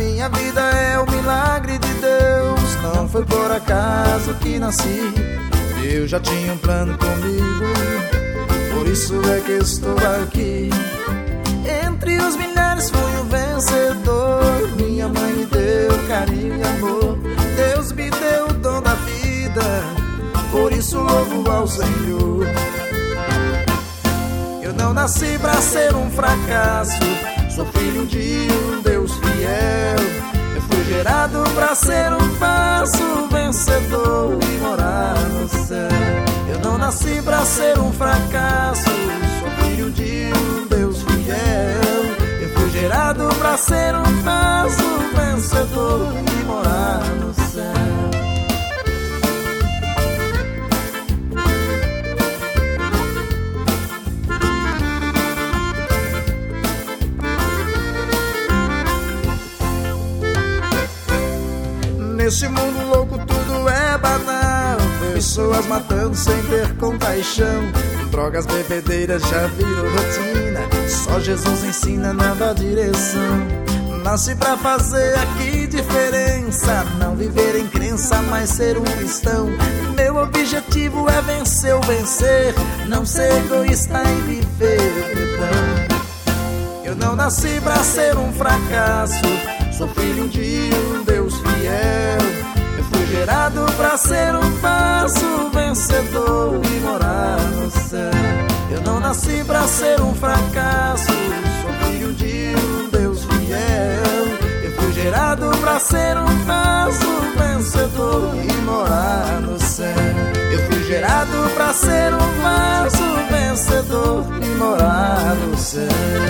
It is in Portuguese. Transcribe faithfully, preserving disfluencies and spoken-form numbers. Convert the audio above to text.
minha vida é o milagre de Deus. Não foi por acaso que nasci, Deus já tinha um plano comigo, por isso é que estou aqui. Entre os milhares fui o vencedor, minha mãe me deu carinho e amor, Deus me deu o dom da vida, por isso louvo ao Senhor. Eu não nasci pra ser um fracasso, sou filho de um Deus fiel. Eu fui gerado pra ser um passo vencedor e morar no céu. Eu não nasci pra ser um fracasso, sou filho de um Deus fiel. Eu fui gerado pra ser um passo vencedor e morar no céu. Nesse mundo louco tudo é banal, pessoas matando sem ter compaixão, drogas, bebedeiras já virou rotina, só Jesus ensina nova direção. Nasci pra fazer aqui diferença, não viver em crença, mas ser um cristão. Meu objetivo é vencer ou vencer, não ser egoísta e viver o perdão. Eu não nasci pra ser um fracasso, sou filho de um Deus fiel. Eu fui gerado pra ser um passo vencedor e morar no céu. Eu não nasci pra ser um fracasso, sou filho de um Deus fiel. Eu fui gerado pra ser um passo vencedor e morar no céu. Eu fui gerado pra ser um passo vencedor e morar no céu.